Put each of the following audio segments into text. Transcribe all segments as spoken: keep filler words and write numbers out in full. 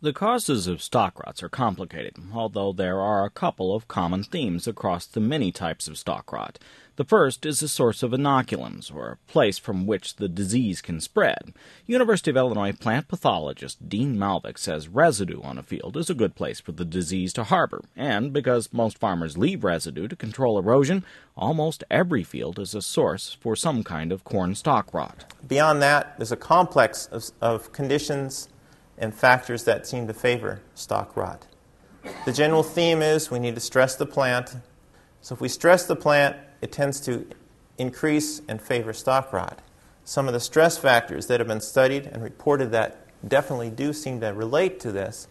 The causes of stalk rots are complicated, although there are a couple of common themes across the many types of stalk rot. The first is a source of inoculums, or a place from which the disease can spread. University of Illinois plant pathologist Dean Malvik says residue on a field is a good place for the disease to harbor, and because most farmers leave residue to control erosion, almost every field is a source for some kind of corn stalk rot. Beyond that, there's a complex of, of conditions and factors that seem to favor stalk rot. The general theme is we need to stress the plant. So if we stress the plant, it tends to increase and favor stalk rot. Some of the stress factors that have been studied and reported that definitely do seem to relate to this.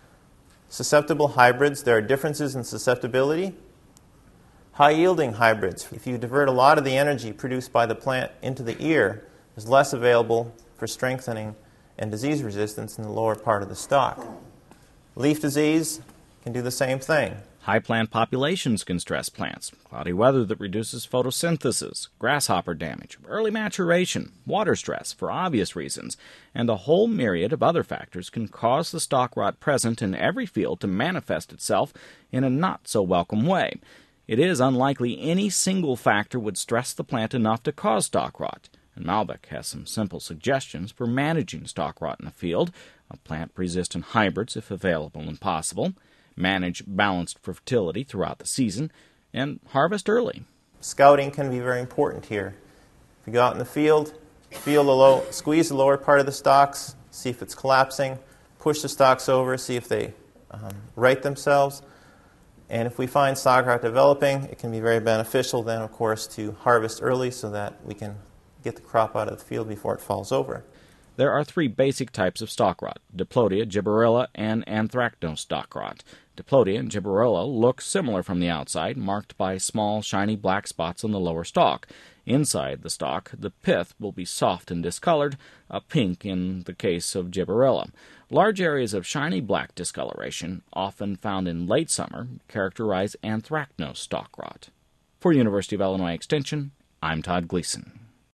Susceptible hybrids, there are differences in susceptibility. High-yielding hybrids, if you divert a lot of the energy produced by the plant into the ear, is less available for strengthening and disease resistance in the lower part of the stalk. Leaf disease can do the same thing. High plant populations can stress plants, cloudy weather that reduces photosynthesis, grasshopper damage, early maturation, water stress for obvious reasons, and a whole myriad of other factors can cause the stalk rot present in every field to manifest itself in a not-so-welcome way. It is unlikely any single factor would stress the plant enough to cause stalk rot, and Malvik has some simple suggestions for managing stalk rot in a field: plant-resistant hybrids if available and possible, manage balanced fertility throughout the season, and harvest early. Scouting can be very important here. If you go out in the field, feel the low, squeeze the lower part of the stalks, see if it's collapsing, push the stalks over, see if they um, right themselves. And if we find stalk rot developing, it can be very beneficial then, of course, to harvest early so that we can get the crop out of the field before it falls over. There are three basic types of stalk rot: Diplodia, Gibberella, and anthracnose stalk rot. Diplodia and Gibberella look similar from the outside, marked by small, shiny black spots on the lower stalk. Inside the stalk, the pith will be soft and discolored, a pink in the case of Gibberella. Large areas of shiny black discoloration, often found in late summer, characterize anthracnose stalk rot. For University of Illinois Extension, I'm Todd Gleason.